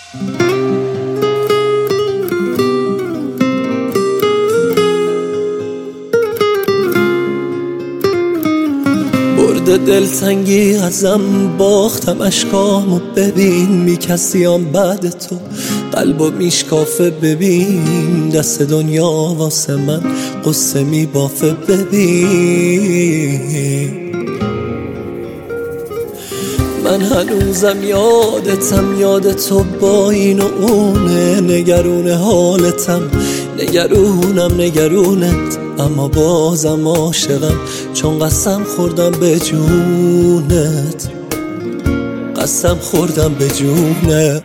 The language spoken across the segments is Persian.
برده دلتنگی ازم، باختم اشکامو ببین، میکسیام بعد تو قلبو میشکافه، ببین دست دنیا واسه من قصه میبافه، ببین من هنوزم یادتم، یاد تو با این و اونه، نگرون حالتم، نگرونت، اما بازم عاشقم، چون قسم خوردم به جونت، قسم خوردم به جونت.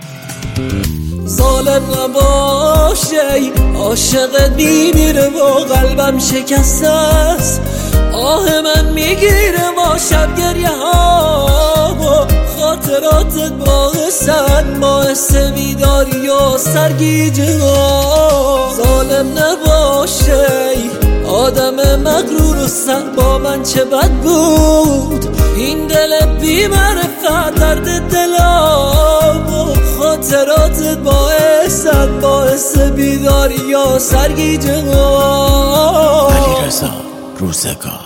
ظالم نباشه، عاشقت میمیره و قلبم شکسته است، آه من میگیره با شب گریه ها و خاطراتت باعث بیداری و سرگیجه ها. ظالم نباشه آدم مغرور و سر، با من چه بد بود این دل بی معرفت، درد دلم و خاطراتت باعث بیداری و سرگیجه ها. علیرضا روزگار.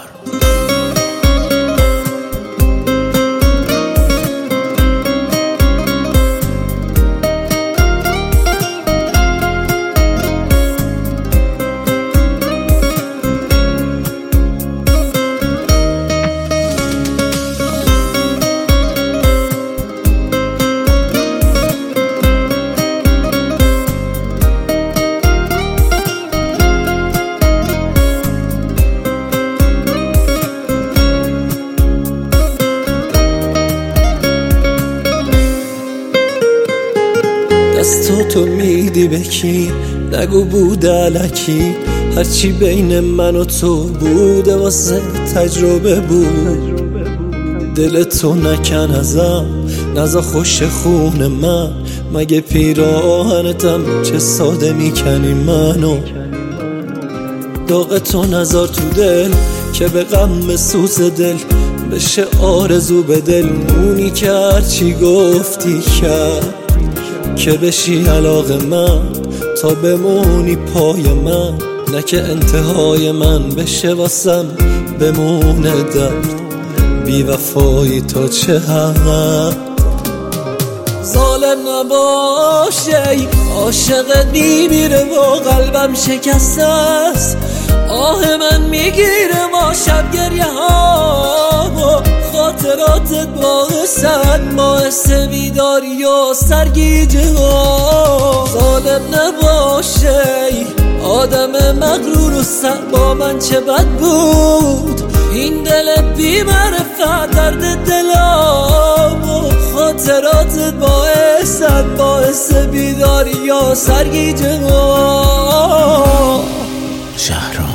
دستاتو میدی به کی؟ نگو بوده الکی، هرچی بین من و تو بوده واسه تجربه بود. دلتو نکن ازم، نزا خوش خون من، مگه پیراهنتم چه ساده میکنی منو. داغتو نزار تو دل که به غم سوز دل بشه آرزو به دل، مونی که هرچی گفتی کرد که بشی علاقه من، تا بمونی پای من، نه که انتهای من بشه واسم بمونه درد، بی وفایی تا چه حد. ظالم نباشه عاشقت میمیره و قلبم شکسته است، آه من میگیره با شب گریه ها و خاطراتت باعث بیداری و سرگیجه ها. ظالم نباشه آدم مغرور و سر، با من چه بد بود این دل بی معرفت، درد دلم و خاطراتت باعث بیداری و سرگیجه ها. شهرام.